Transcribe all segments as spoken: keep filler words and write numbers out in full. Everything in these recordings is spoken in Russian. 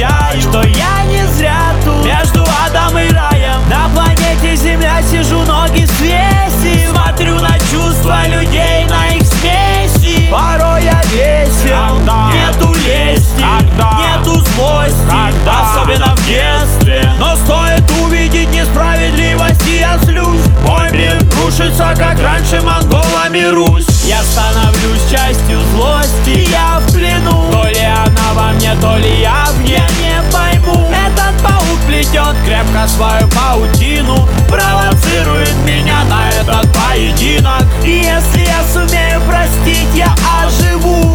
ощущаю, что я не зря тут. Между адом и раем на планете Земля сижу, ноги свесив. Смотрю на чувства людей, на их смеси. Порой я весел, нету лести, нету злости, особенно в детстве. Но стоит увидеть несправедливость, и я злюсь. Мой мир рушится, как раньше монголами Русь. Я становлюсь частью злости, я в плену. То ли она во мне, то ли я в ней, не пойму. Этот паук плетет крепко свою паутину, провоцирует меня на этот поединок. И если я сумею простить, я оживу.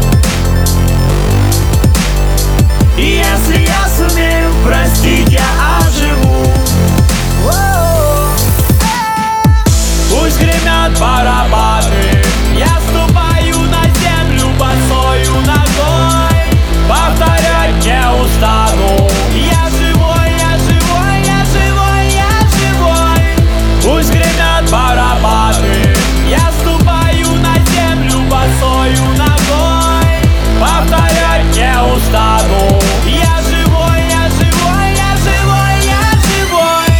И если я сумею простить, я оживу. Пусть гремят барабаны, я ступаю на землю босою ногой. Повторять не устану. Я живой, я живой, я живой, я живой. Пусть гремят барабаны, я ступаю на землю босою ногой. Повторять не устану. Я живой, я живой, я живой, я живой.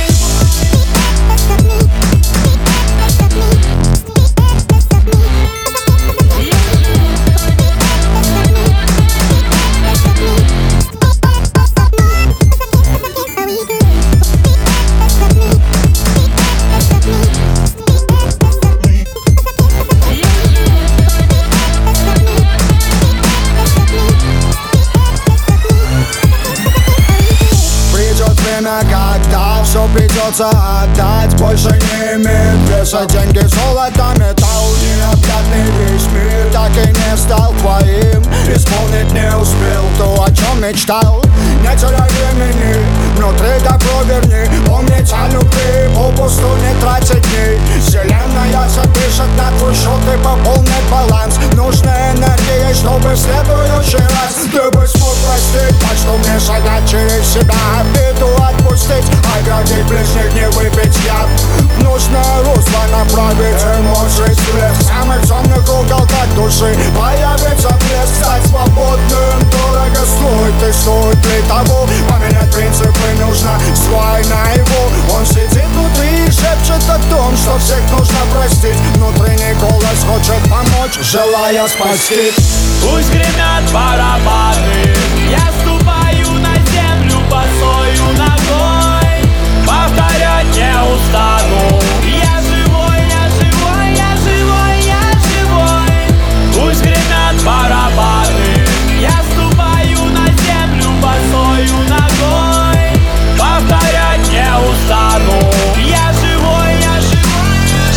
Когда все придется отдать, больше не имеет веса деньги, золото, металл. Необъятный весь мир так и не стал твоим. Исполнить не успел то, о чем мечтал. Не теряй времени, внутри добро верни. Помнить о любви, попусту не тратить дней. Вселенная запишет на твой счет и пополнит баланс. Нужна энергия, чтобы в следующий раз ты бы смог простить. Так что мне шагать через себя, обиду отпустить, оградить ближних, не выпить яд. В нужное русло направить эмоции, всплеск. В самых темных уголках души появится блеск. Стать свободным дорого стоит, и стоит ли того? Поменять принципы нужно, свой наяву. Он сидит внутри и шепчет о том, что всех нужно простить. Внутренний голос хочет помочь, желая спасти. Пусть гремят барабаны, я ступаю на землю босою ногой. Повторять не устану. Я живой, я живой, я живой, я живой. Пусть гремят барабаны, я ступаю на землю босою ногой. Повторять не устану. Я живой, я живой, я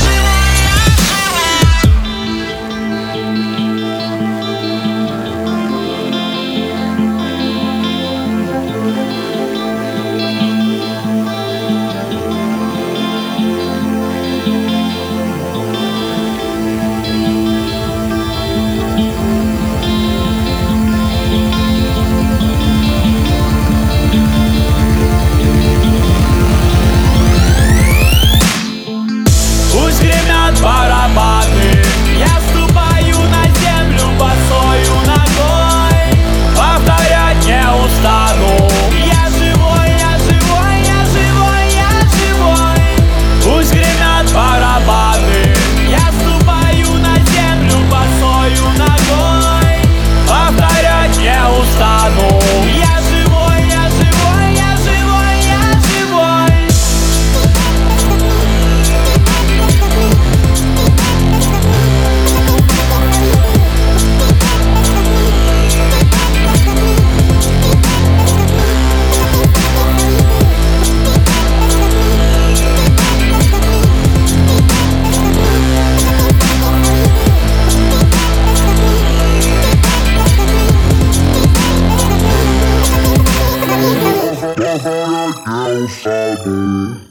Пусть гремят барабаны, я ступаю на землю босою ногой. Повторять не устану. Я живой, я живой, я живой, я живой. Пусть гремят барабаны, я ступаю на землю босою ногой. Повторять не устану. Я живой, я живой, я живой, я живой. Повторять не устану.